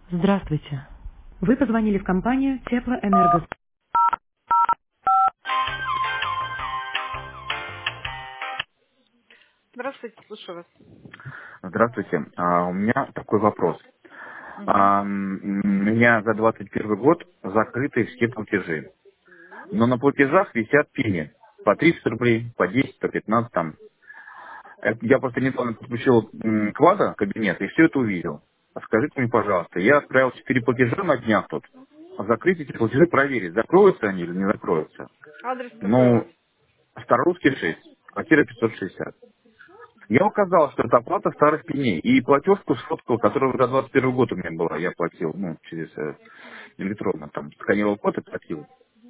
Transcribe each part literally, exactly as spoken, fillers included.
Здравствуйте. Вы позвонили в компанию Теплоэнерго. Здравствуйте, слушаю вас. Здравствуйте. А, у меня такой вопрос. Мгм. А, м, у меня за двадцать первый год закрыты все платежи. Но на платежах висят пени. По тридцать рублей, по десять, по пятнадцать там. Это я просто недавно подключил м, к ВАДА кабинет и все это увидел. А скажите мне, пожалуйста, я отправил четыре платежа на днях тут. А закрыть эти платежи, проверить, закроются они или не закроются. Адрес какой у вас? Ну, Старорусский шесть, квартира пятьсот шестьдесят. Я указал, что это оплата старых пеней. И платежку сфоткал, которая за двадцать первый год у меня была. Я платил, ну, через э, электронно, там, сканировал код и платил.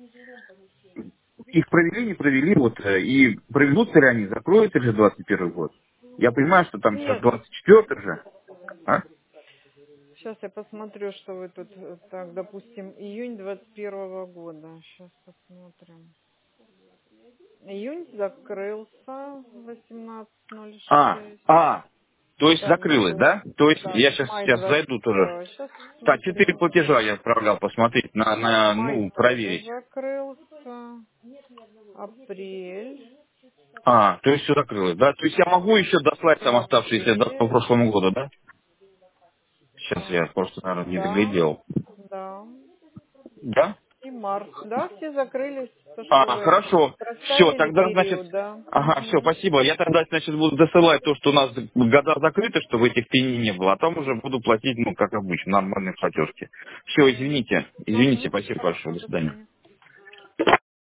Их провели, не провели, вот, э, и проведутся ли они, закроются ли двадцать первый год. Я понимаю, что там сейчас Нет. двадцать четвёртый же. А? Сейчас я посмотрю, что вы тут, э, так, допустим, июнь двадцать первого года. Сейчас посмотрим. Июнь закрылся восемнадцать ноль А, шесть. а, то есть Так, закрылось, май. да? То есть Так, я сейчас, май сейчас двадцать зайду тоже. первого. Сейчас Так, четыре смотрю. платежа я отправлял посмотреть, на, на, Май ну, тоже проверить. закрылся. Апрель. А, то есть все закрылось, да? То есть я могу еще дослать там оставшиеся да, по Апрель. прошлому году, да? Сейчас Так, я просто, наверное, не да, доглядел. да. Да? И март. Да, все закрылись, то, что А, вы хорошо. Все, проставили тогда, значит, период, да. ага, все, Мгм. спасибо. Я тогда, значит, буду досылать то, что у нас года закрыты, чтобы этих пеней не было, а там уже буду платить, ну, как обычно, нормальные платежки. Все, извините. Извините, Мгм. спасибо большое. Хорошо, До до свидания. свидания.